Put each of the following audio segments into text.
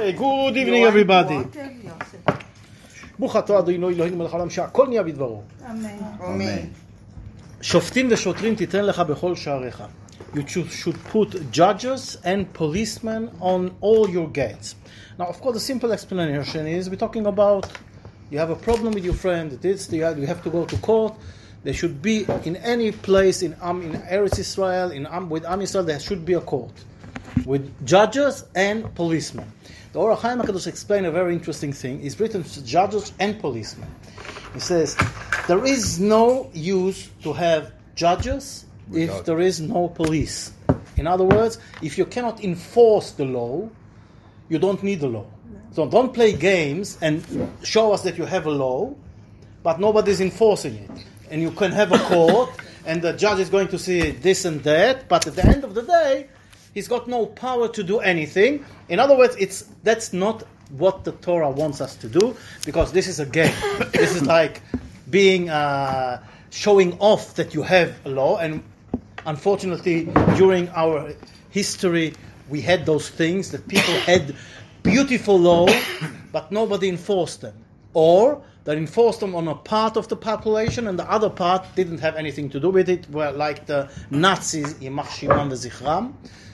Okay, good evening everybody. ברוך אתה אדוני אלוהינו מלך העולם שהכל נהיה בדברו. אמן. שופטים ושוטרים תיתן לך בכל שעריך. You should put judges and policemen on all your gates. Now, of course, the simple explanation is we're talking about you have a problem with your friend, you have to go to court. There should be in any place in Eretz Israel, with Am Yisrael, there should be a court with judges and policemen. The Or HaChaim HaKadosh explained a very interesting thing. He's written judges and policemen. He says there is no use to have judges if there is no police. In other words, if you cannot enforce the law, you don't need the law. So don't play games and show us that you have a law, but nobody's enforcing it. And you can have a court, and the judge is going to see this and that, but at the end of the day, he's got no power to do anything. In other words, that's not what the Torah wants us to do, because this is a game. This is like being showing off that you have a law, and unfortunately, during our history, we had those things that people had beautiful law, but nobody enforced them. Or they enforced them on a part of the population, and the other part didn't have anything to do with it, were like the Nazis, Yimach Shimon v'Zichram,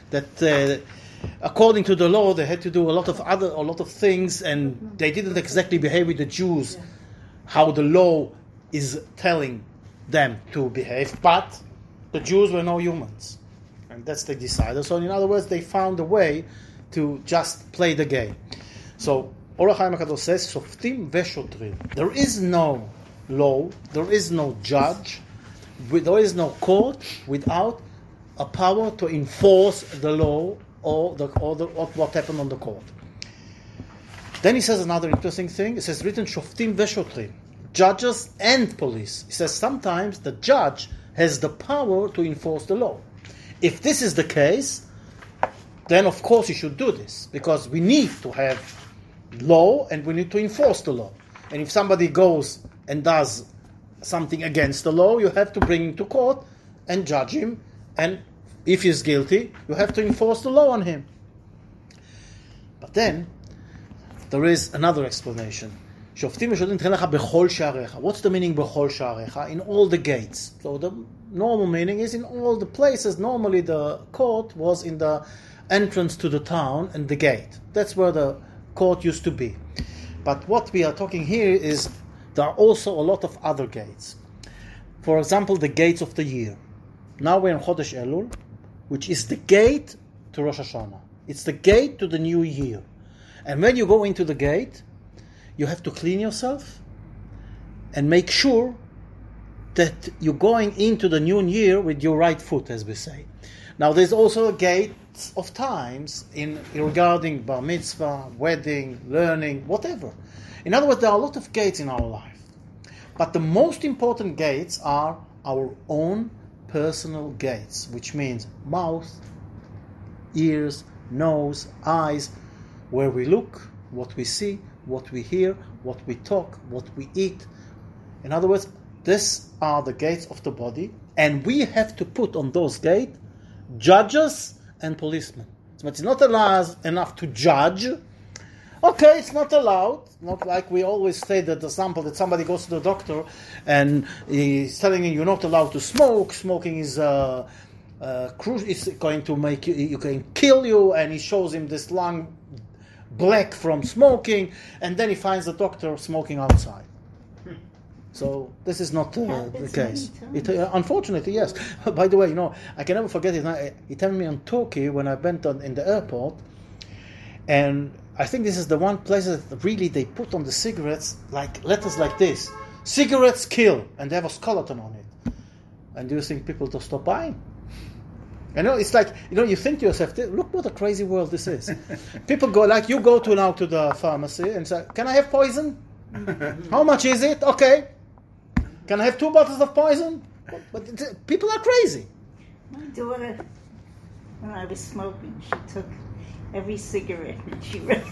that according to the law, they had to do a lot of things, and they didn't exactly behave with the Jews how the law is telling them to behave, but the Jews were no humans. And that's the decider. So in other words, they found a way to just play the game. So Or HaChaim HaKadosh says, Shoftim veShotrim. There is no law, there is no judge, there is no court without a power to enforce the law or what happened on the court. Then he says another interesting thing. He says, written Shoftim veShotrim, judges and police. He says sometimes the judge has the power to enforce the law. If this is the case, then of course you should do this, because we need to have law and we need to enforce the law. And if somebody goes and does something against the law, you have to bring him to court and judge him, and if he's guilty, you have to enforce the law on him. But then there is another explanation. Shoftim v'shotim titן לך בכל שעריך. What's the meaning בכל שעריך? In all the gates. So the normal meaning is in all the places. Normally the court was in the entrance to the town and the gate. That's where the court used to be. But what we are talking here is there are also a lot of other gates. For example, the gates of the year. Now we're in Chodesh Elul, which is the gate to Rosh Hashanah. It's the gate to the new year. And when you go into the gate, you have to clean yourself and make sure that you're going into the new year with your right foot, as we say. Now, there's also a gate of times regarding bar mitzvah, wedding, learning, whatever. In other words, there are a lot of gates in our life. But the most important gates are our own personal gates, which means mouth, ears, nose, eyes, where we look, what we see, what we hear, what we talk, what we eat. In other words, these are the gates of the body, and we have to put on those gates judges and policemen. So it's not allowed enough to judge. Okay, it's not allowed. Not like we always say that the example that somebody goes to the doctor and he's telling him you're not allowed to smoke. Smoking is it's going to make you can kill you, and he shows him this lung black from smoking, and then he finds the doctor smoking outside. So this is not the case. Unfortunately, yes. By the way, I can never forget it. He told me in Turkey when I went in the airport, and I think this is the one place that really they put on the cigarettes like letters like this: "Cigarettes kill," and they have a skeleton on it. And do you think people will stop buying? It's like, you think to yourself, look what a crazy world this is. People go, like you go to the pharmacy and say, can I have poison? How much is it? Okay. Can I have 2 bottles of poison? But people are crazy. My daughter, when I was smoking, she took every cigarette and she read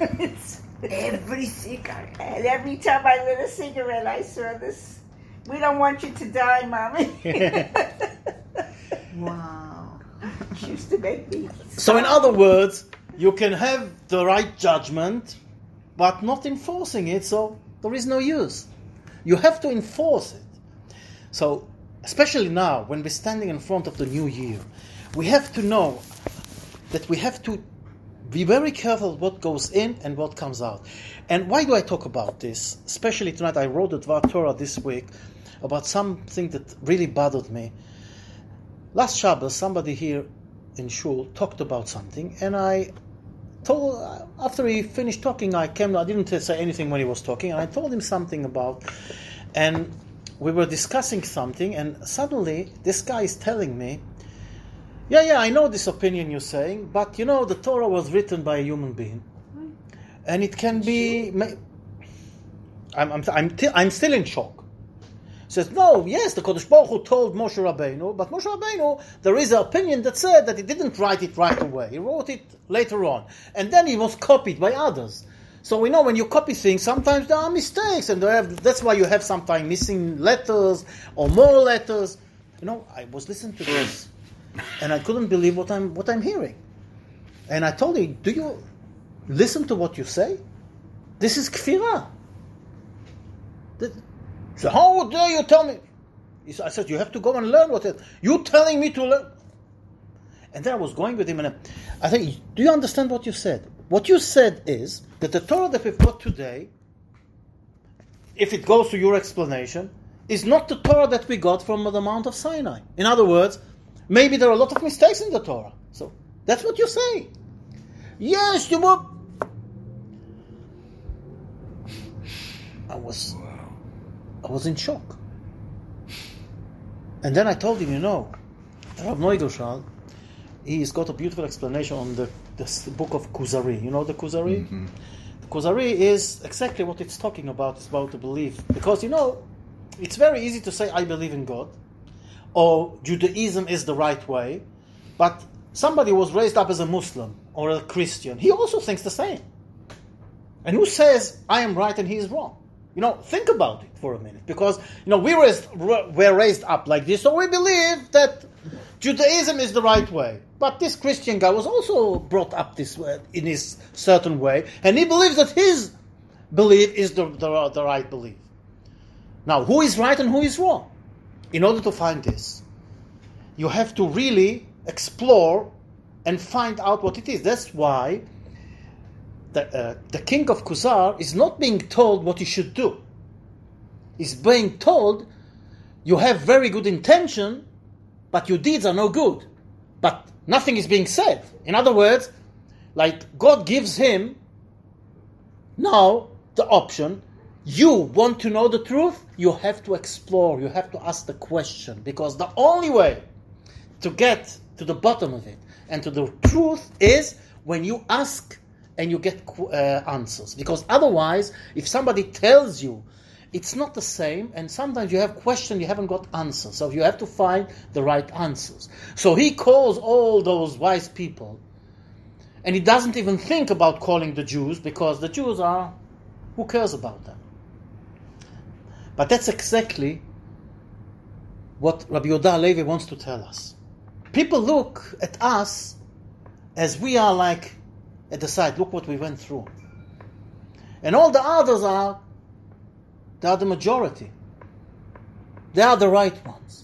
every cigarette. And every time I lit a cigarette, I saw this. We don't want you to die, Mommy. Wow. She used to make me. So in other words, you can have the right judgment, but not enforcing it, so there is no use. You have to enforce it. So, especially now, when we're standing in front of the new year, we have to know that we have to be very careful what goes in and what comes out. And why do I talk about this? Especially tonight, I wrote a Dvar Torah this week about something that really bothered me. Last Shabbos, somebody here in Shul talked about something, and I told, after he finished talking, I didn't say anything when he was talking, and I told him something about, and we were discussing something, and suddenly this guy is telling me, yeah, I know this opinion you're saying, but the Torah was written by a human being, and it can be. I'm still in shock. He says, no, yes, the Kodesh Baruch Hu told Moshe Rabbeinu, but Moshe Rabbeinu, there is an opinion that said that he didn't write it right away. He wrote it later on, and then he was copied by others. So we know when you copy things, sometimes there are mistakes, and that's why you have sometimes missing letters or more letters. I was listening to this, and I couldn't believe what I'm hearing. And I told him, do you listen to what you say? This is kfirah. So how dare you tell me? I said, you have to go and learn what it. You telling me to learn? And then I was going with him, and I said, do you understand what you said? What you said is that the Torah that we've got today, if it goes to your explanation, is not the Torah that we got from the Mount of Sinai. In other words, maybe there are a lot of mistakes in the Torah. So that's what you say. Yes, you were. I was in shock. And then I told him, Rav Neugelschal, he's got a beautiful explanation on the book of Kuzari. You know the Kuzari? Mm-hmm. The Kuzari is exactly what it's talking about. It's about the belief. Because, it's very easy to say, I believe in God, or Judaism is the right way, but somebody was raised up as a Muslim or a Christian. He also thinks the same. And who says, I am right and he is wrong? Think about it for a minute, because we were raised up like this, so we believe that Judaism is the right way. But this Christian guy was also brought up this way, in his certain way, and he believes that his belief is the right belief. Now, who is right and who is wrong? In order to find this, you have to really explore and find out what it is. That's why the king of Kuzar is not being told what he should do. He's being told, you have very good intention, but your deeds are no good. But nothing is being said. In other words, like God gives him now the option, you want to know the truth, you have to explore, you have to ask the question, because the only way to get to the bottom of it and to the truth is when you ask and you get answers. Because otherwise, if somebody tells you, it's not the same, and sometimes you have questions, you haven't got answers. So you have to find the right answers. So he calls all those wise people, and he doesn't even think about calling the Jews, because the Jews are, who cares about them? But that's exactly what Rabbi Yehuda Halevi wants to tell us. People look at us as we are like at the side, look what we went through. And all the others they are the majority. They are the right ones.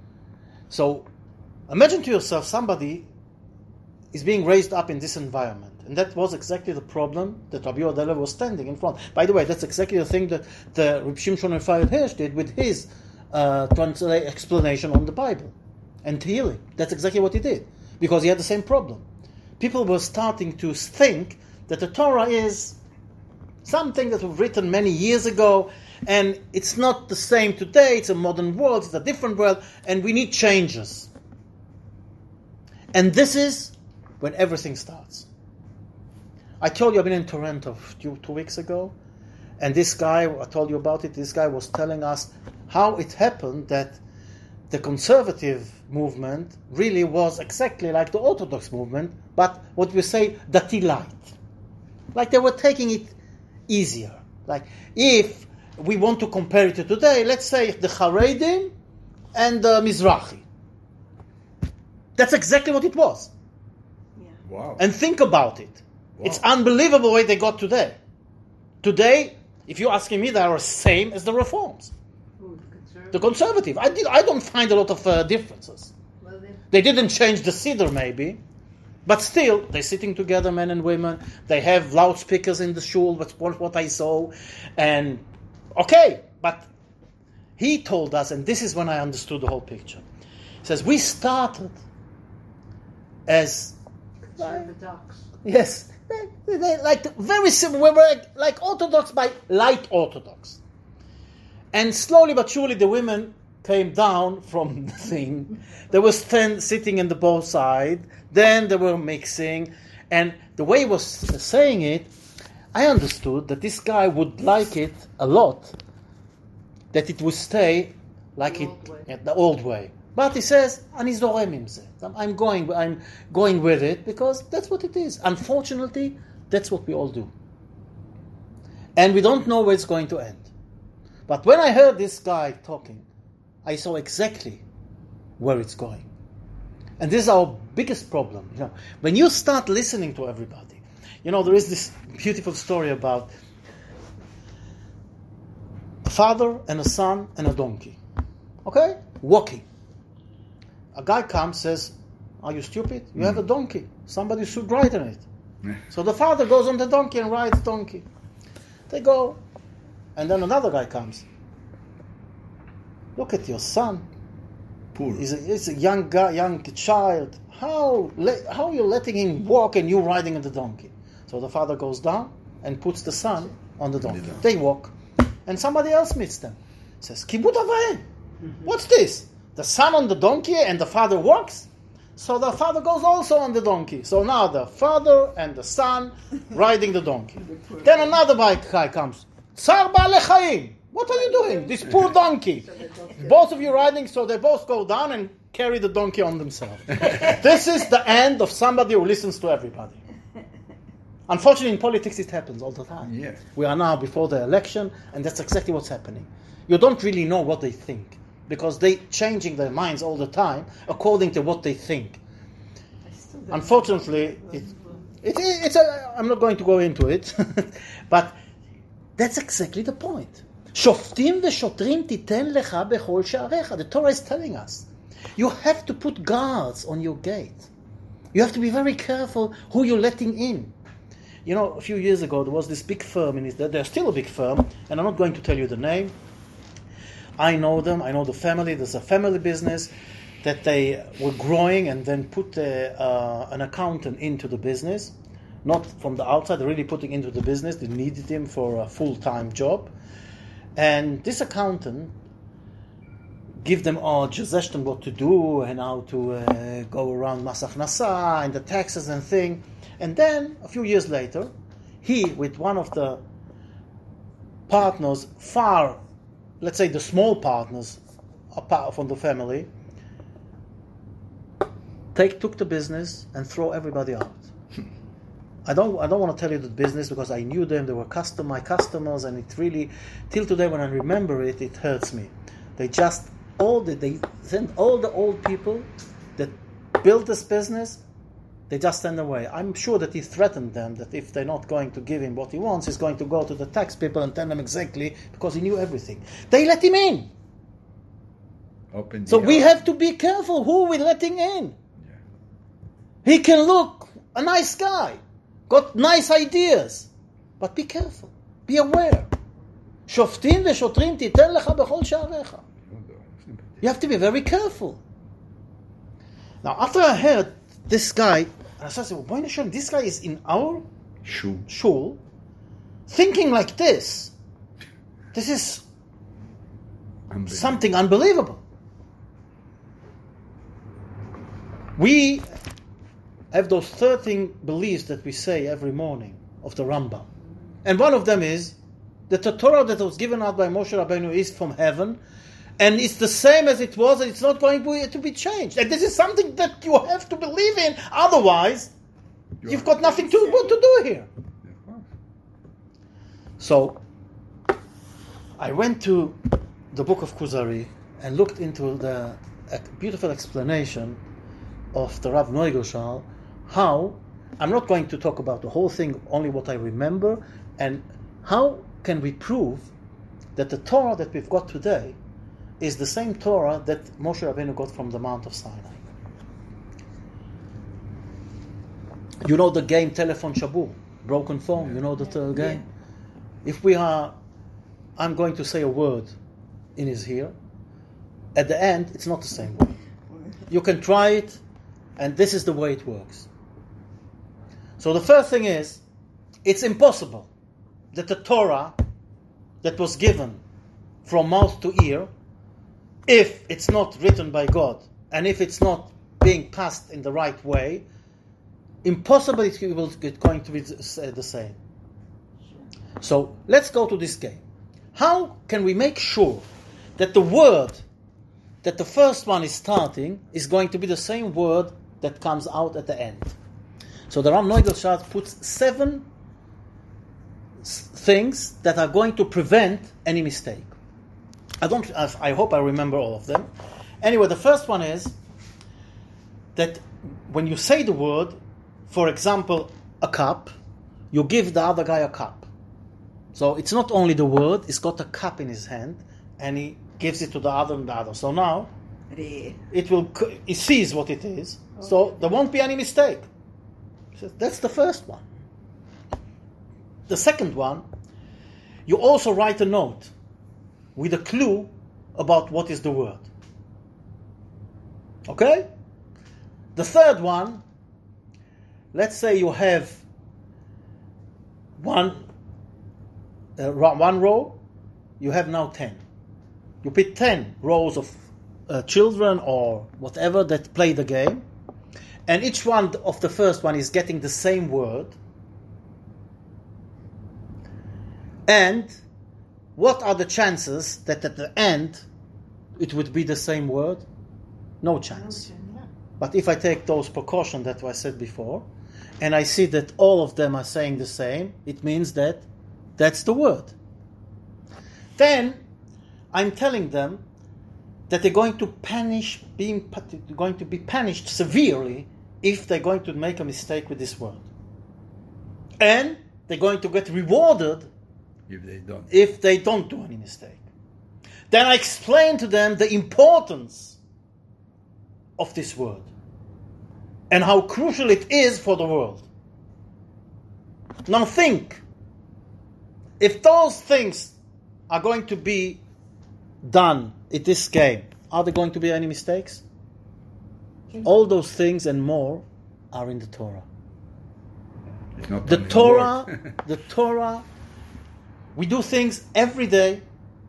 So imagine to yourself somebody is being raised up in this environment. And that was exactly the problem that Rabbi Yehuda Halevi was standing in front. By the way, that's exactly the thing that the Reb Shimshon Raphael Hirsch did with his explanation on the Bible and healing. That's exactly what he did, because he had the same problem. People were starting to think that the Torah is something that was written many years ago, and it's not the same today. It's a modern world, it's a different world, and we need changes. And this is when everything starts. I told you I've been in Toronto 2 weeks ago, and this guy, I told you about it, this guy was telling us how it happened that the conservative movement really was exactly like the Orthodox movement, but what we say, dati light. Like they were taking it easier. Like if we want to compare it to today, let's say the Haredim and the Mizrahi. That's exactly what it was. Wow. And think about it. It's unbelievable where they got today. Today, if you're asking me, they are the same as the Reforms. The Conservative. I don't find a lot of differences. They didn't change the Siddur, maybe. But still, they're sitting together, men and women. They have loudspeakers in the shul, that's what I saw. And, okay, but he told us, and this is when I understood the whole picture. He says, we started as... Orthodox. Yes. They like very similar. We were like Orthodox by light Orthodox. And slowly but surely the women came down from the thing. They were sitting in the both side. Then they were mixing. And the way he was saying it, I understood that this guy would like it a lot, that it would stay like the old way. But he says, I'm going with it because that's what it is. Unfortunately, that's what we all do. And we don't know where it's going to end. But when I heard this guy talking, I saw exactly where it's going. And this is our biggest problem. When you start listening to everybody, there is this beautiful story about a father and a son and a donkey. Okay? Walking. A guy comes, says, are you stupid? You have a donkey. Somebody should ride on it. So the father goes on the donkey and rides donkey. They go. And then another guy comes. Look at your son. Poor. He's a young guy, young child. How are you letting him walk and you riding on the donkey? So the father goes down and puts the son on the donkey. They walk. And somebody else meets them. Says, Kibud Avayim. What's this? The son on the donkey and the father walks? So the father goes also on the donkey. So now the father and the son riding the donkey. Then another guy comes. Tsar Baalei Chaim. What are you doing? This poor donkey. Both of you riding, so they both go down and carry the donkey on themselves. This is the end of somebody who listens to everybody. Unfortunately, in politics, it happens all the time. Yeah. We are now before the election, and that's exactly what's happening. You don't really know what they think, because they're changing their minds all the time according to what they think. Unfortunately, I'm not going to go into it, but that's exactly the point. שופטים ושוטרים תיתן לך בכל שעריך. The Torah is telling us. You have to put guards on your gate. You have to be very careful who you're letting in. A few years ago, there was this big firm in Israel. They're still a big firm, and I'm not going to tell you the name. I know them. I know the family. There's a family business that they were growing and then put an accountant into the business. Not from the outside, they're really putting into the business. They needed him for a full-time job. And this accountant give them all suggestion what to do and how to go around Mas Akhnasa and the taxes and thing. And then, a few years later, he, with one of the partners, let's say the small partners apart from the family, took the business and throw everybody out. I don't want to tell you the business because I knew them. They were my customers, and it really, till today when I remember it, it hurts me. They sent all the old people that built this business. They just send away. I'm sure that he threatened them that if they're not going to give him what he wants, he's going to go to the tax people and tell them exactly, because he knew everything. They let him in. So we have to be careful who we're letting in. Yeah. He can look a nice guy. Got nice ideas, but be careful, be aware. שופטים ושוטרים תיתן לך בכל שעריך. You have to be very careful. Now, after I heard this guy, I said, well, this guy is in our shul, thinking like this. This is something unbelievable. We have those 13 beliefs that we say every morning of the Rambam. And one of them is that the Torah that was given out by Moshe Rabbeinu is from heaven, and it's the same as it was, and it's not going to be changed. And this is something that you have to believe in, otherwise you've got nothing to do here. So I went to the book of Kuzari and looked into the beautiful explanation of the Rav Neugelshal, how I'm not going to talk about the whole thing, only what I remember, and how can we prove that the Torah that we've got today is the same Torah that Moshe Rabbeinu got from the Mount of Sinai. You know the game Telephone Shabur, broken phone, you know the game? If I'm going to say a word in his ear, at the end, it's not the same word. You can try it, and this is the way it works. So the first thing is, it's impossible that the Torah that was given from mouth to ear, if it's not written by God, and if it's not being passed in the right way, impossible it's going to be the same. So let's go to this game. How can we make sure that the word that the first one is starting is going to be the same word that comes out at the end? So the Ram Neugelschat puts 7 things that are going to prevent any mistake. I hope I remember all of them. Anyway, the first one is that when you say the word, for example, a cup, you give the other guy a cup. So it's not only the word, he's got a cup in his hand, and he gives it to the other and the other. So now, he sees what it is, so there won't be any mistake. So that's the first one. The second one, you also write a note with a clue about what is the word. Okay? The third one, let's say you have one row, you have now 10. You put 10 rows of children or whatever that play the game, and each one of the first one is getting the same word. And what are the chances that at the end it would be the same word? No chance. But if I take those precautions that I said before, and I see that all of them are saying the same, it means that that's the word. Then I'm telling them that they're going to be punished severely if they're going to make a mistake with this word. And they're going to get rewarded if they don't do any mistake. Then I explain to them the importance of this word and how crucial it is for the world. Now think, if those things are going to be done in this game, are there going to be any mistakes? All those things and more are in the Torah. The Torah, we do things every day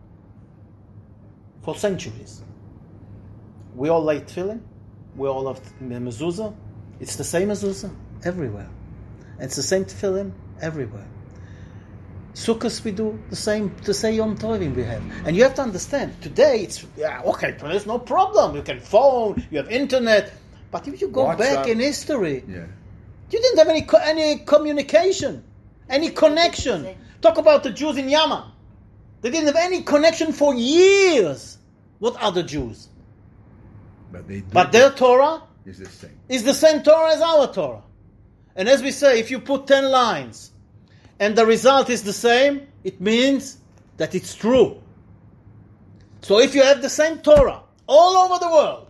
for centuries. We all light tefillin, we all have mezuzah. It's the same mezuzah everywhere. It's the same tefillin everywhere. Sukkot we do the same Yom Tovim we have. And you have to understand, today it's, there's no problem. You can phone, you have internet. But if you go back in history, you didn't have any communication, any connection. Talk about the Jews in Yemen. They didn't have any connection for years. What are the Jews? But their Torah is the same Torah as our Torah. And as we say, if you put 10 lines and the result is the same, it means that it's true. So if you have the same Torah all over the world,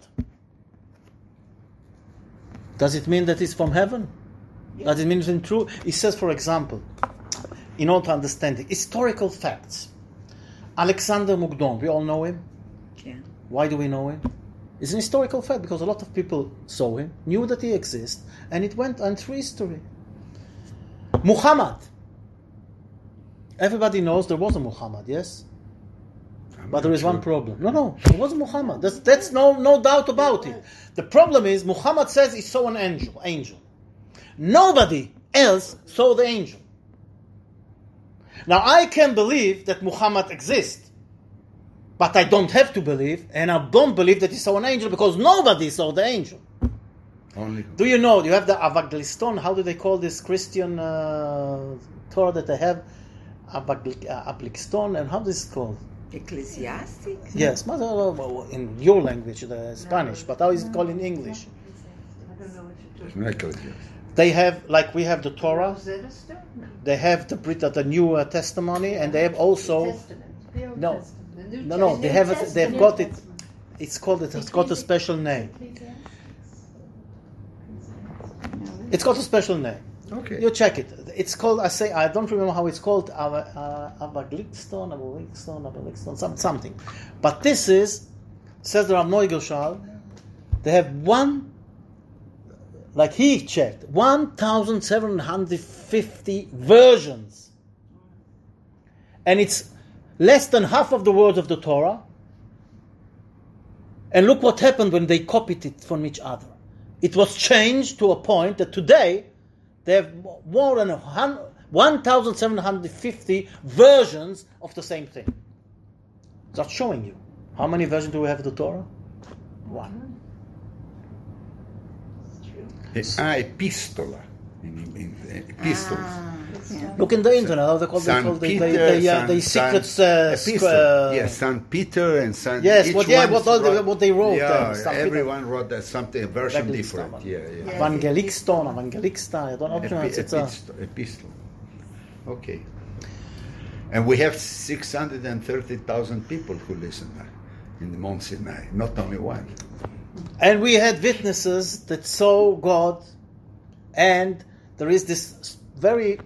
does it mean that it's from heaven? Does it mean it's true? It says, for example, in order to understand it, historical facts. Alexander Mukdon, we all know him. Yeah. Why do we know him? It's an historical fact because a lot of people saw him, knew that he exists, and it went on through history. Muhammad. Everybody knows there was a Muhammad, yes? But there is one problem. No, there was a Muhammad. That's no doubt about it. The problem is, Muhammad says he saw an angel. Nobody else saw the angel. Now, I can believe that Muhammad exists, but I don't have to believe, and I don't believe that he saw an angel because nobody saw the angel. Do you know, you have the Avagliston, how do they call this Christian Torah that they have? Avagliston, and how is it called? Ecclesiastic? Yes, in your language, the Spanish, but how is it called in English? I don't know what you're talking about. They have, like we have the Torah, Rosetta Stone? they have the New Testimony, and they have also Testament. no, The New no, they have it. They've Testament. got it. It's got a special name. It's got a special name. Okay. You check it. It's called. I don't remember how it's called. Abaglitston, something. But this says the Rav Neugelschal. They have like he checked, 1,750 versions, and it's less than half of the words of the Torah. And look what happened when they copied it from each other. It was changed to a point that today they have more than 1,750 versions of the same thing. That's showing you. How many versions do we have of the Torah? One. Epistola. Epistles. Yeah. Look in the internet, how they call Saint the Peter, secrets. Yes, Saint Peter and Saint. Yes, each what they wrote. Yeah, Saint Peter. everyone wrote something, a version Evangeliston. different. Yeah. Evangelista, I don't know how to pronounce it. Epistle. Okay. And we have 630,000 people who listen in the Mount Sinai, not only one. And we had witnesses that saw God, and there is this very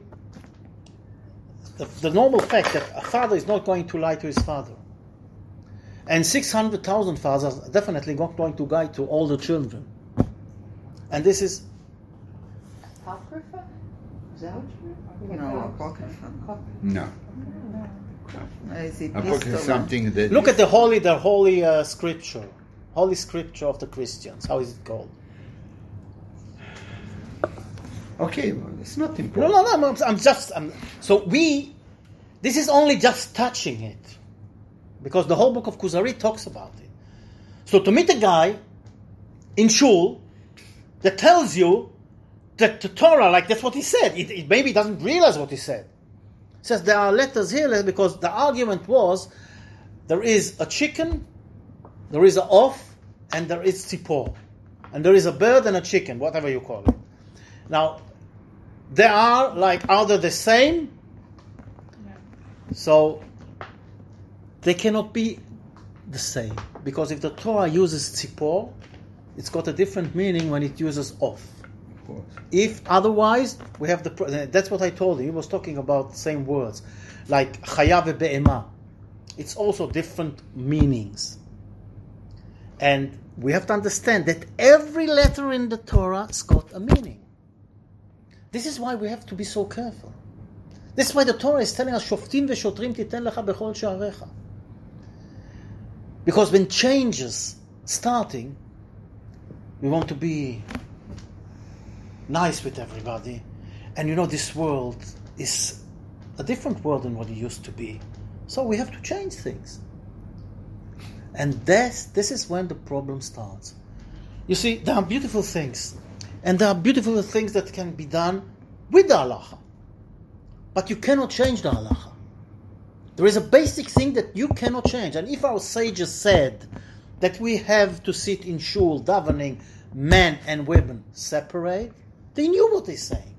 the normal fact that a father is not going to lie to his father, and 600,000 fathers are definitely not going to lie to all the children, and this is Apocrypha? Is that what you No, Apocrypha. No. It's Apocrypha is Epistola. something that. look at the holy scripture of the Christians. How is it called? Okay, well, it's not No, important. This is only just touching it, because the whole book of Kuzari talks about it. So to meet a guy in shul that tells you that the Torah, like that's what he said, it maybe doesn't realize what he said. He says there are letters here because the argument was there is a chicken, there is an off, and there is tzipor, and there is a bird and a chicken, whatever you call it. Now, they are they the same? So they cannot be the same, because if the Torah uses tzipor, it's got a different meaning when it uses off. Of course. If otherwise, we have that's what I told you. He was talking about the same words, like chaya ve'be'ema. It's also different meanings. And we have to understand that every letter in the Torah has got a meaning. This is why we have to be so careful. This is why the Torah is telling us, Shoftim ve'shotrim titen lecha bechol sha'arecha. Because when changes starting, we want to be nice with everybody. And this world is a different world than what it used to be. So we have to change things. And this is when the problem starts. You see, there are beautiful things. And there are beautiful things that can be done with the halacha. But you cannot change the halacha. There is a basic thing that you cannot change. And if our sages said that we have to sit in shul davening, men and women separate, they knew what they're saying.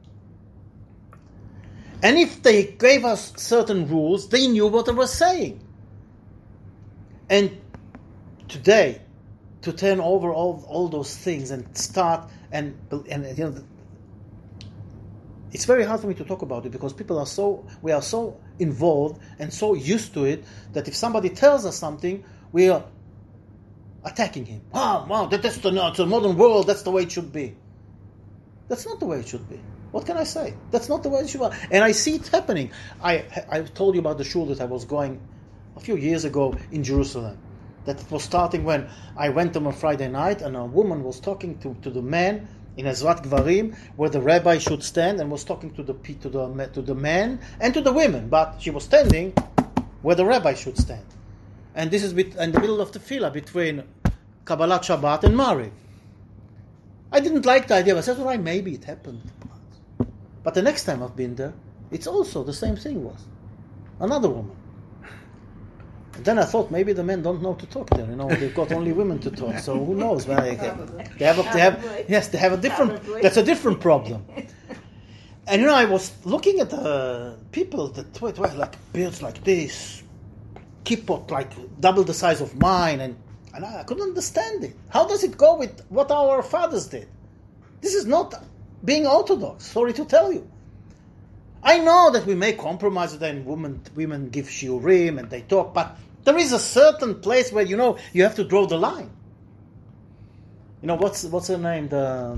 And if they gave us certain rules, they knew what they were saying. And today, to turn over all those things and start and it's very hard for me to talk about it, because we are so involved and so used to it that if somebody tells us something, we are attacking him. Wow, that's the modern world. That's the way it should be. That's not the way it should be. What can I say? That's not the way it should be. And I see it happening. I told you about the shul that I was going a few years ago in Jerusalem. That it was starting when I went on a Friday night, and a woman was talking to the man in Ezrat Gvarim, where the rabbi should stand, and was talking to the men and to the women. But she was standing where the rabbi should stand. And this is in the middle of the tefillah between Kabbalat Shabbat and Mariv. I didn't like the idea, but I said, well, maybe it happened. But the next time I've been there, it's also the same thing was. Another woman. Then I thought maybe the men don't know to talk there. They've got only women to talk. So who knows? Well, they have a different. Probably. That's a different problem. And I was looking at the people that were like beards like this, kippot like double the size of mine, and I couldn't understand it. How does it go with what our fathers did? This is not being orthodox. Sorry to tell you. I know that we make compromises and women give shiurim and they talk, but there is a certain place where you have to draw the line. What's her name? There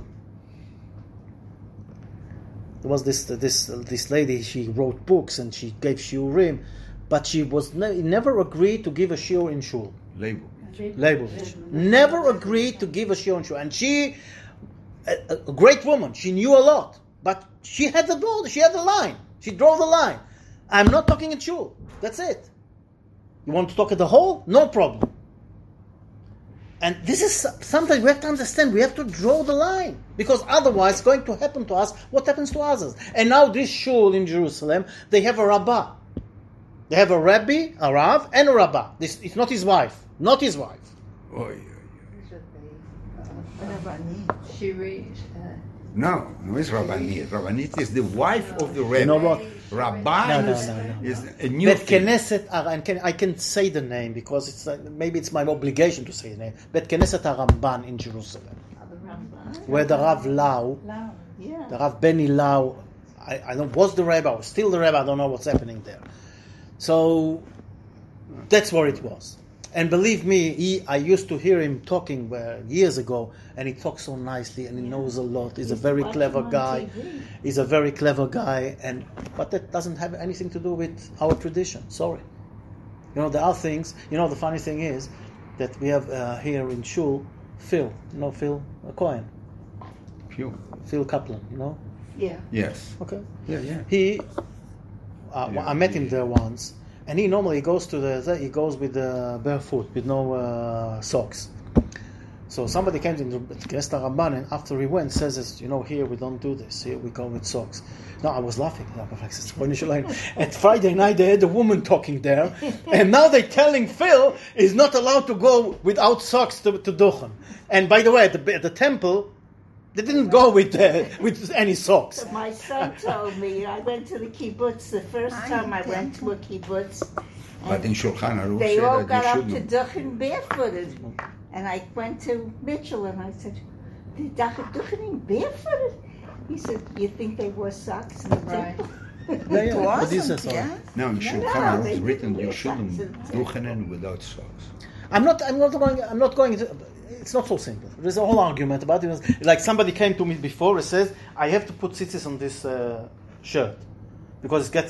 was this lady. She wrote books and she gave shiurim, but she was never agreed to give a shiur in shul. Leibovitch never agreed to give a shiur in shul, and she, a great woman, she knew a lot, but she had the line. She drove the line. I'm not talking in shul. That's it. You want to talk at the hall? No problem. And this is sometimes we have to understand. We have to draw the line, because otherwise it's going to happen to us what happens to others. And now this shul in Jerusalem, they have a rabbah. They have a rabbi, a rav, and a rabbah. It's not his wife. Not his wife. No, it's Rabbanit. Rabbanit is the wife of the Rebbe. You know what? Rabban No. is a new Bet thing. Knesset, I can say the name because maybe it's my obligation to say the name. Bet Knesset Ramban in Jerusalem, where the Rav Lau, Yeah. the Rav Benny Lau, I don't was the Rebbe or still the Rebbe. I don't know what's happening there. So that's where it was. And believe me, I used to hear him talking years ago, and he talks so nicely, and he knows a lot. He's a very clever guy. He's a very clever guy, but that doesn't have anything to do with our tradition. Sorry. There are things. The funny thing is that we have here in Shul, Phil. Phil Cohen. Phil Kaplan. Yeah. Yes. Okay. Yeah. He, I met him there once. And he normally goes he goes with barefoot, with no socks. So somebody came to the Knesset Ramban, and after he went, says, here we don't do this. Here we go with socks. No, I was laughing. At Friday night, they had a woman talking there, and now they're telling Phil is not allowed to go without socks to Duchen. And by the way, at the temple, they didn't go with any socks. So my son told me, I went to the kibbutz the first time I went to a kibbutz. But in Shulchan Aruch They say all that got you up to shouldn't. Duchen barefooted. And I went to Mitchell and I said, "Did Duchening barefooted?" He said, "You think they wore socks in the Right. temple?" Yeah. What is that? No, in Shulchan No, Aruch they it's written didn't you wear shouldn't socks. duchenen without socks. I'm not going to. It's not so simple. There's a whole argument about it. Like somebody came to me before and says, I have to put tzitzis on this shirt because it gets.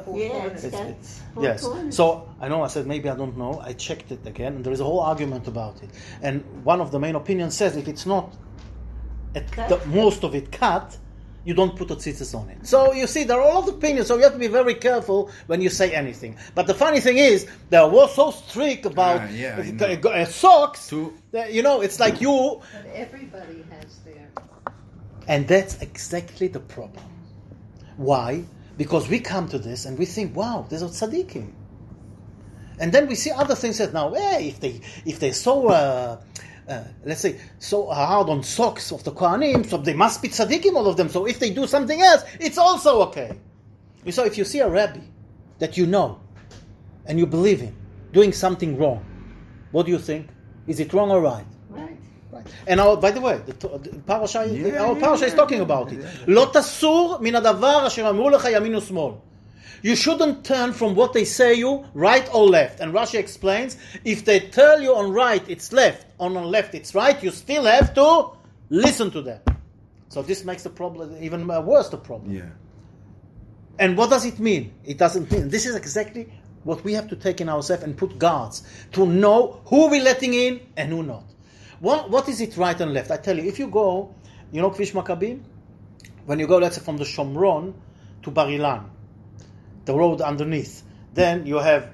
Yes. So I said maybe I don't know. I checked it again, and there is a whole argument about it. And one of the main opinions says if it's not most of it cut, you don't put a tzitzis on it. So you see, there are a lot of opinions, so you have to be very careful when you say anything. But the funny thing is, they were so strict about socks, that, it's like you... But everybody has their... And that's exactly the problem. Why? Because we come to this and we think, wow, there's a tzaddikim. And then we see other things that now, if they're so... let's say, so hard on socks of the Kohanim, so they must be tzaddikim, all of them. So if they do something else, it's also okay. So if you see a rabbi that you know and you believe in doing something wrong, what do you think? Is it wrong or right? Right. And by the way, our parasha is talking about it. Lo tasur min hadavar asher amru lecha yamin u'smol. You shouldn't turn from what they say you, right or left. And Rashi explains, if they tell you on right it's left, on left it's right, you still have to listen to them. So this makes the problem even worse, the problem. Yeah. And what does it mean? It doesn't mean. This is exactly what we have to take in ourselves and put guards to know who we're letting in and who not. What is it right and left? I tell you, if you go, Kvish Maccabim? When you go, let's say, from the Shomron to Bar Ilan, the road underneath, then you have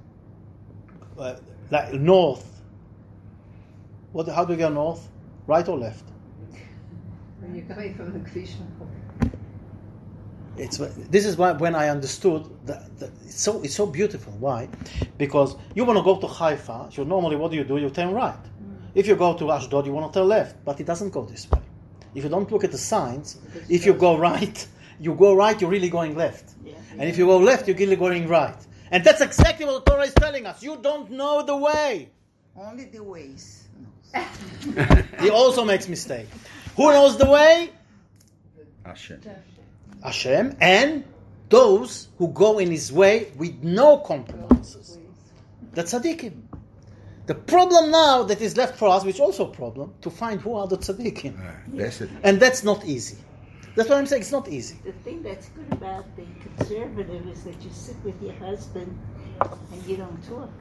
like north. How do you go north? Right or left? When you're coming from the Kvish This is why when I understood that it's so beautiful. Why? Because you want to go to Haifa, so normally what do? You turn right. If you go to Ashdod, you want to turn left, but it doesn't go this way. If you don't look at the signs, if you go right, you're really going left. Yeah. And if you go left, you're really going right. And that's exactly what the Torah is telling us. You don't know the way. Only the ways. He also makes mistake. Who knows the way? Hashem, and those who go in His way with no compromises. The tzaddikim. The problem now that is left for us, which is also a problem, to find who are the tzaddikim. And that's not easy. That's what I'm saying, it's not easy. The thing that's good about being conservative is that you sit with your husband and you don't talk.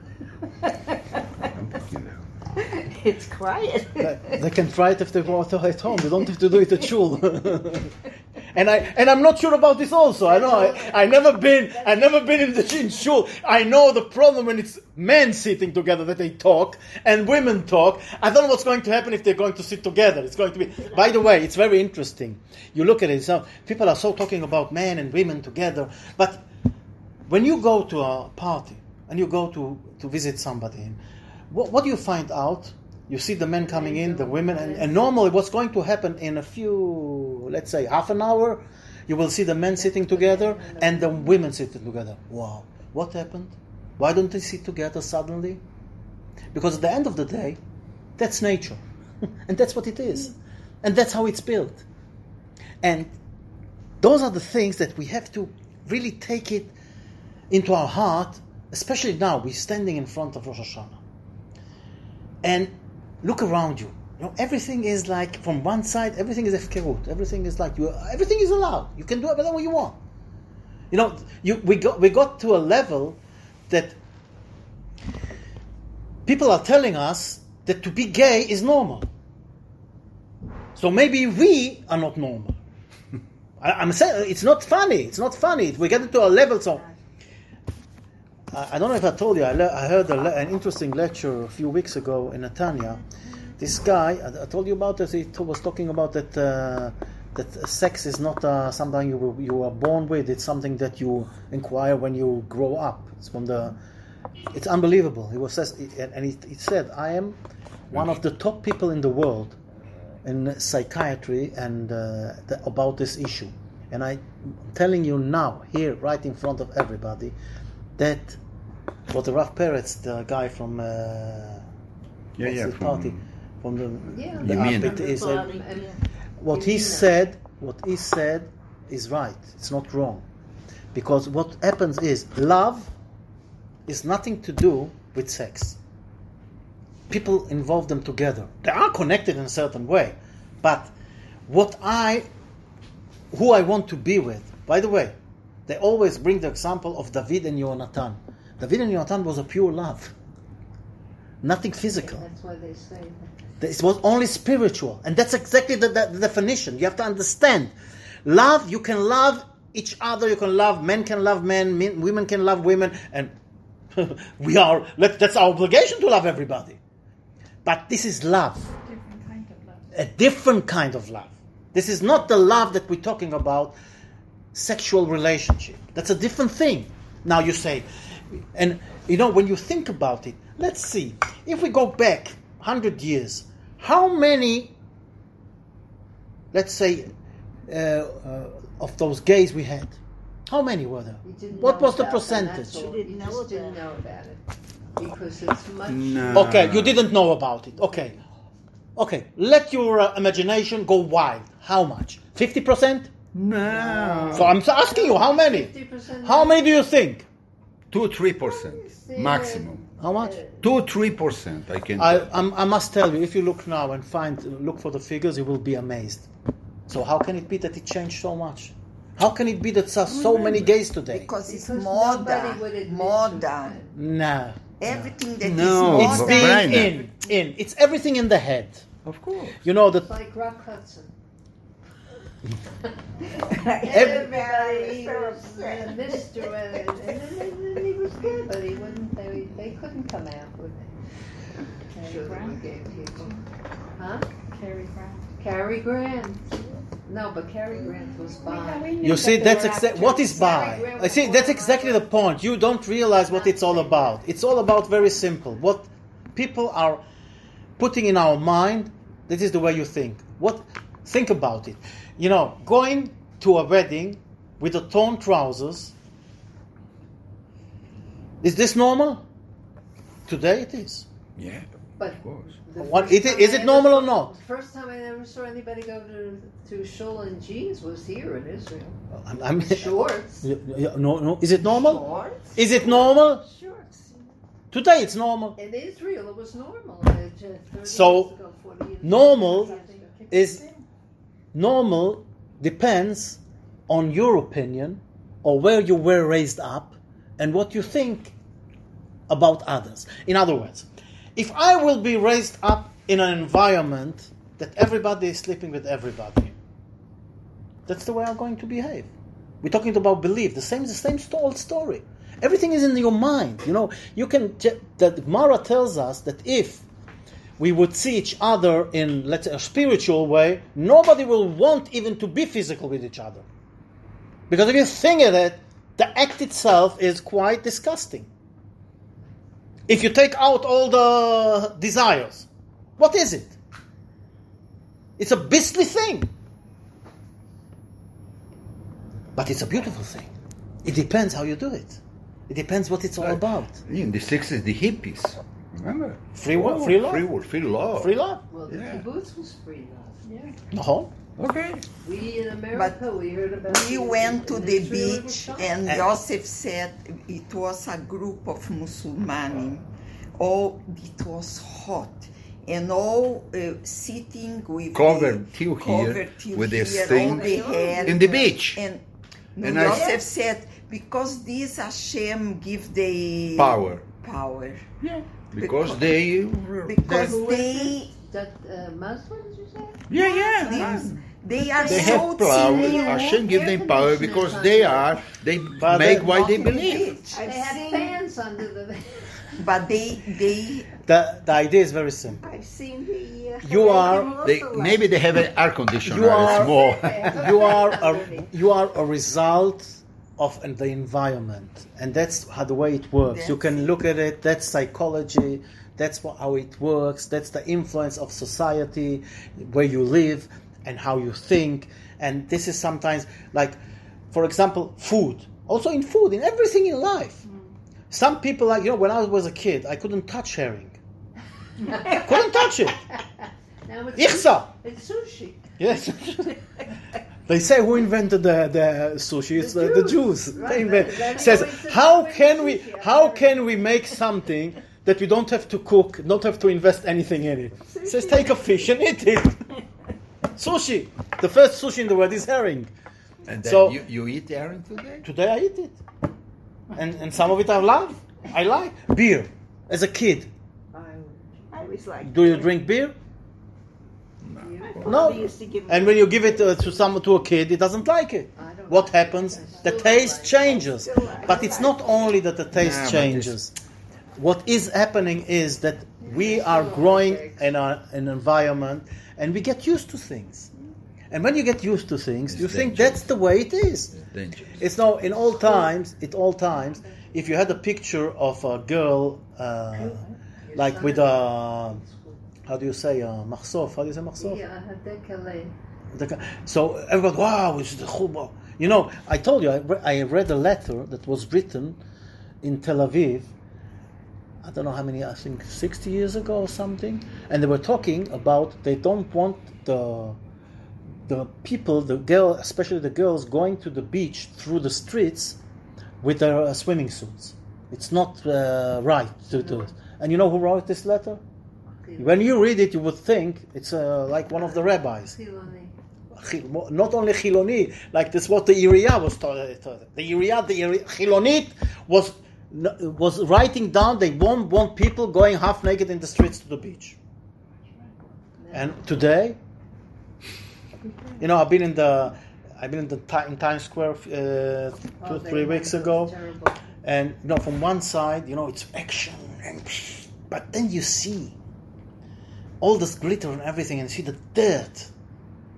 It's quiet. They can try it if they go at home. They don't have to do it at shul. And I'm not sure about this also. I know I never been in shul. I know the problem when it's men sitting together that they talk and women talk. I don't know what's going to happen if they're going to sit together. It's going to be. By the way, it's very interesting. You look at it. So people are so talking about men and women together, but when you go to a party and you go to visit somebody, what do you find out? You see the men coming in, the women, and normally what's going to happen in a few, let's say half an hour, you will see the men sitting together and the women sitting together. Wow, what happened? Why don't they sit together suddenly? Because at the end of the day, that's nature. And that's what it is. And that's how it's built. And those are the things that we have to really take it into our heart, especially now, we're standing in front of Rosh Hashanah. And look around you. You know, everything is like, from one side, everything is efkerut. Everything is like, everything is allowed. You can do whatever you want. You know, we got to a level that people are telling us that to be gay is normal. So maybe we are not normal. I'm saying, it's not funny. It's not funny. We get into a level, so... I don't know if I told you, I heard an interesting lecture a few weeks ago in Netanya. This guy, I told you about it, he was talking about that sex is not something you are born with, it's something that you acquire when you grow up. It's unbelievable. He said, I am one of the top people in the world in psychiatry and about this issue. And I'm telling you now, here, right in front of everybody, that what the Rav Peretz, the guy from party, from the Arbeit Israel, what he said is right. It's not wrong, because what happens is love is nothing to do with sex. People involve them together. They are connected in a certain way, but who I want to be with. By the way, they always bring the example of David and Yonatan. David and Yonatan was a pure love. Nothing physical. That's why they say that. It was only spiritual. And that's exactly the definition. You have to understand. Love, you can love each other. You can love, men can love men, women can love women. And that's our obligation to love everybody. But this is love. Different kind of love. A different kind of love. This is not the love that we're talking about, sexual relationship. That's a different thing. Now you say, and you know, when you think about it, let's see, if we go back 100 years, how many, let's say, of those gays we had? How many were there? What was the percentage? You didn't know about it. Because it's much... No. Okay, you didn't know about it. Okay, let your imagination go wild. How much? 50%? No. So I'm asking you, how many? 50%. How many do you think? 2-3% maximum. How much? 2-3%. I can. I must tell you, if you look now and look for the figures, you will be amazed. So how can it be that it changed so much? How can it be that there are so many gays today? Because it's nobody would admit more to than No. everything that is No. more It's but than. being in. It's everything in the head. Of course. You know that It's like Rock Hudson. Everybody He was a mister, and then he was good, but he wouldn't. They couldn't come out with it. Show them what gay people. Huh? Cary Grant. Cary Grant. No, but Cary Grant was by. You see, that's what is bi. I see, that's exactly the point. You don't realize what it's all about. It's all about very simple. What people are putting in our mind, that is the way you think. Think about it. You know, going to a wedding with the torn trousers, is this normal? Today it is. Yeah, But of course. Is it normal or not? The first time I ever saw anybody go to shul in jeans was here in Israel. I'm Shorts. no. Is it normal? Shorts? Is it normal? Shorts. Today it's normal. In Israel, it was normal. 30 So, years ago, 40 years normal ago. is normal depends on your opinion or where you were raised up and what you think about others. In other words, if I will be raised up in an environment that everybody is sleeping with everybody, that's the way I'm going to behave. We're talking about belief. The same old story. Everything is in your mind. You know, the Gemara tells us that if we would see each other in, let's say, a spiritual way, nobody will want even to be physical with each other. Because if you think of it, the act itself is quite disgusting. If you take out all the desires, what is it? It's a beastly thing. But it's a beautiful thing. It depends how you do it. It depends what it's all about. In the 60s, the hippies. Remember? Free will, free love. Free love. Free love. Well, the Yeah. kibbutz was free love. Yeah. No. Okay. We in America, we heard about. We it went to in the Israel, it was beach shocking. and Yosef said it was a group of Musulmanim. It was hot. And all sitting with Covered till here with this thing all the hair. in the beach. And And Yosef said, because this Hashem give the Power. Yeah. Because they... Because Who was they... That Muslims, you said? Yeah. They are They so have power. thin. Hashem give them power because they But make they- what they Not in believe. beach. They had fans under the. But they The idea is very simple. I've seen the You are- Maybe they have an air conditioner. You are- small. You are a result of the environment, and that's how the way it works. You can look at it. That's psychology. That's how it works. That's the influence of society, where you live, and how you think. And this is sometimes like, for example, food. Also in food, in everything in life. Some people, like, when I was a kid, I couldn't touch herring. Couldn't touch it. Now it's Ichsa. It's sushi. Yes. They say who invented the sushi? It's the Jews. Right, They invent, that's says always the how way can we sushi. make something that we don't have to cook, don't have to invest anything in it? It says take a fish and eat it. Sushi. The first sushi in the world is herring. And then So- you eat herring today? Today I eat it, and some of it I love. I like beer. As a kid, I was like, do you drink beer? No. They used to give me- And when you give it to a kid, it doesn't like it. I don't What like it. happens? I The still taste like it. changes. Still like it. But it's not only that the taste Nah, but changes. What is happening is that we are growing in an environment and we get used to things. And when you get used to things, It's you think dangerous. that's the way it is. Dangerous. It's now in all times, if you had a picture of a girl like with a, how do you say, mahsof? How do you say mahsof? Yeah, I had that calais. So everybody, wow, it's the chuba. I told you, I read a letter that was written in Tel Aviv, I don't know how many, I think 60 years ago or something, and they were talking about they don't want the people, especially the girls, going to the beach through the streets with their swimming suits. It's not right to do it. And you know who wrote this letter? When you read it, you would think it's like one of the rabbis. Chiloni. Not only Chiloni, like this what the Iriya was told. The Chilonit was writing down they won't want people going half naked in the streets to the beach. And today, I've been in Times Square 2-3 weeks ago, Terrible. and from one side, it's action, but then you see all this glitter and everything, and see the dirt.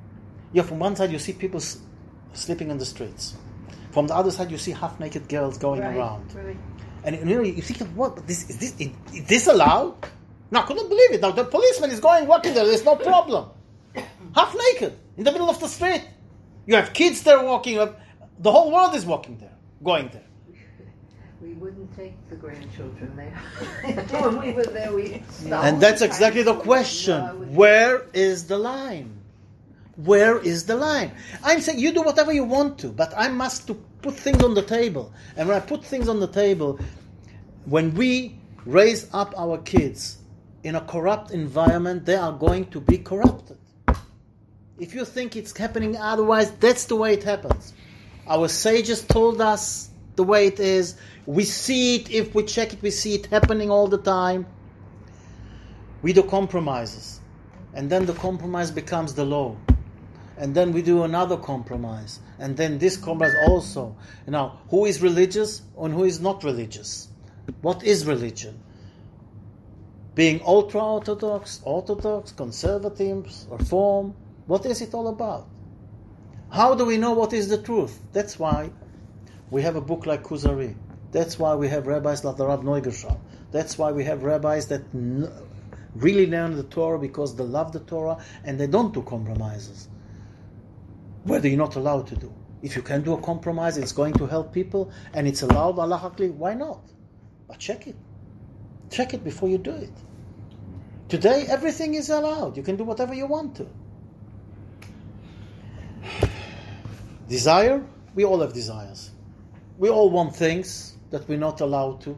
From one side you see people sleeping in the streets. From the other side you see half-naked girls going around. Right. And you think, what? Is this allowed? No, I couldn't believe it. Now the policeman is walking there. There's no problem. Half naked in the middle of the street. You have kids there walking. The whole world is walking there, going there. We wouldn't take the grandchildren there. When we were there, we stopped. And that's exactly the question. Where is the line? Where is the line? I'm saying you do whatever you want to, but I must to put things on the table. And when I put things on the table, when we raise up our kids in a corrupt environment, they are going to be corrupted. If you think it's happening otherwise, that's the way it happens. Our sages told us the way it is. We see it, if we check it, we see it happening all the time. We do compromises. And then the compromise becomes the law. And then we do another compromise. And then this compromise also. Now, who is religious and who is not religious? What is religion? Being ultra-Orthodox, Orthodox, conservatives, Reform. What is it all about? How do we know what is the truth? That's why we have a book like Kuzari. That's why we have rabbis like the Rab Neugershal. That's why we have rabbis that really learn the Torah because they love the Torah and they don't do compromises. Whether you're not allowed to do. If you can do a compromise, it's going to help people and it's allowed, halachically, why not? But check it. Check it before you do it. Today, everything is allowed. You can do whatever you want to. Desire? We all have desires. We all want things that we're not allowed to.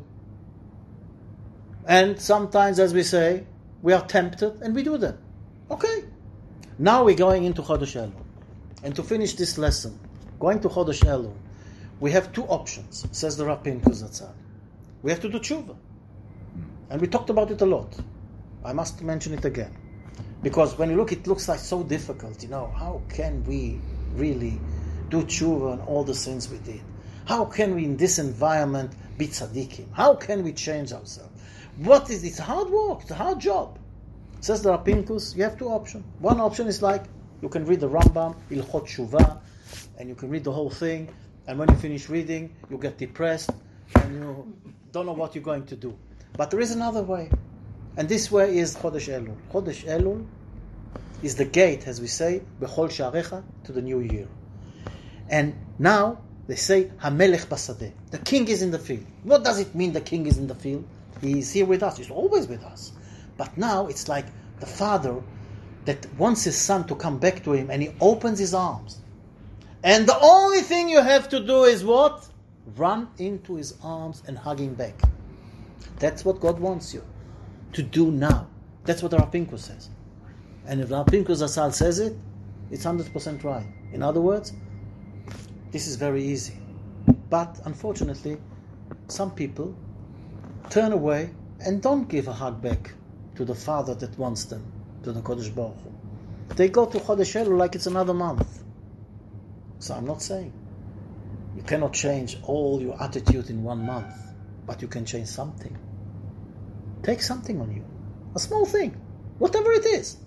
And sometimes, as we say, we are tempted and we do them. Okay. Now we're going into Chodesh Elul. And to finish this lesson, going to Chodesh Elul, we have two options, says the Rav Pinkus Zatzal. We have to do tshuva. And we talked about it a lot. I must mention it again. Because when you look, it looks like so difficult. How can we really do tshuva on all the sins we did? How can we, in this environment, be tzaddikim? How can we change ourselves? What is it? It's hard work. It's a hard job. Says the Rav Pinkus, you have two options. One option is like, you can read the Rambam, Ilchot Shuvah, and you can read the whole thing, and when you finish reading, you get depressed, and you don't know what you're going to do. But there is another way, and this way is Chodesh Elul. Chodesh Elul is the gate, as we say, Bechol Sha'arecha, to the new year. And now, they say, HaMelech Basadeh. The king is in the field. What does it mean the king is in the field? He is here with us. He's always with us. But now, it's like the father that wants his son to come back to him, and he opens his arms. And the only thing you have to do is what? Run into his arms and hug him back. That's what God wants you to do now. That's what Rav Pinkus says. And if Rav Pinkus Zatzal says it, it's 100% right. In other words, this is very easy. But unfortunately, some people turn away and don't give a hug back to the Father that wants them, to the Kodesh Baruch Hu. They go to Chodesh Elul like it's another month. So I'm not saying you cannot change all your attitude in 1 month, but you can change something. Take something on you. A small thing. Whatever it is.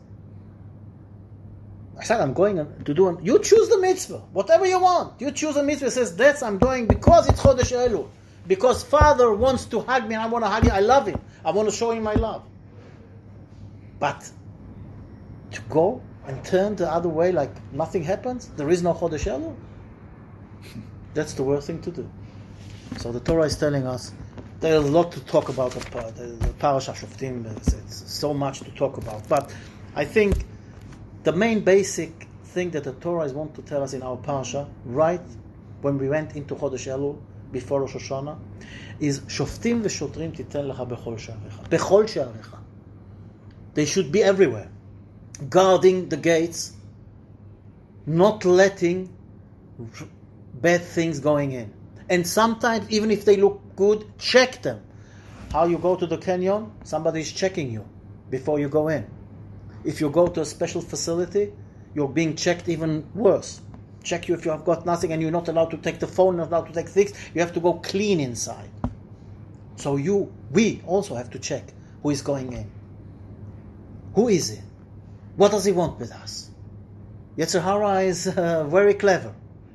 I said I'm going to do you choose the mitzvah. Whatever you want. You choose a mitzvah that says that's I'm doing because it's Chodesh Elul. Because Father wants to hug me and I want to hug him. I love him. I want to show him my love. But to go and turn the other way like nothing happens, there is no Chodesh Elul, that's the worst thing to do. So the Torah is telling us there's a lot to talk about the Parashat Shoftim. It's so much to talk about. But I think the main basic thing that the Torah is want to tell us in our Parasha, right when we went into Chodesh Elul, before Rosh Hashanah, is Shoftim v'shotrim titen lecha bechol she'arecha. Bechol she'arecha. They should be everywhere, guarding the gates, not letting bad things going in. And sometimes, even if they look good, check them. How you go to the canyon, somebody is checking you before you go in. If you go to a special facility, you're being checked even worse. Check you if you have got nothing and you're not allowed to take the phone, not allowed to take things. You have to go clean inside. So we also have to check who is going in. Who is he? What does he want with us? Yetzer Hara is very clever.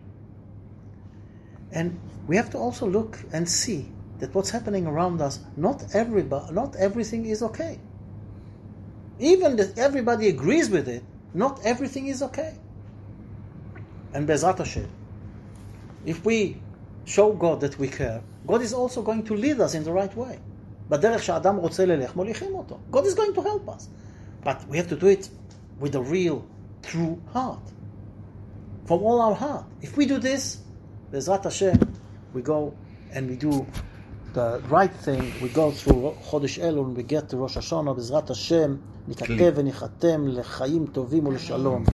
And we have to also look and see that what's happening around us, not everything is okay. Even that everybody agrees with it, not everything is okay. And Be'ezrat Hashem, if we show God that we care, God is also going to lead us in the right way. בדרך שאדם רוצה ללך, מוליכים אותו. God is going to help us. But we have to do it with a real, true heart. From all our heart. If we do this, Be'ezrat Hashem, we go and we do the right thing. We go through Chodesh Elul, we get to Rosh Hashanah, Be'ezrat Hashem, ניכתב וניחתם לחיים טובים ולשלום.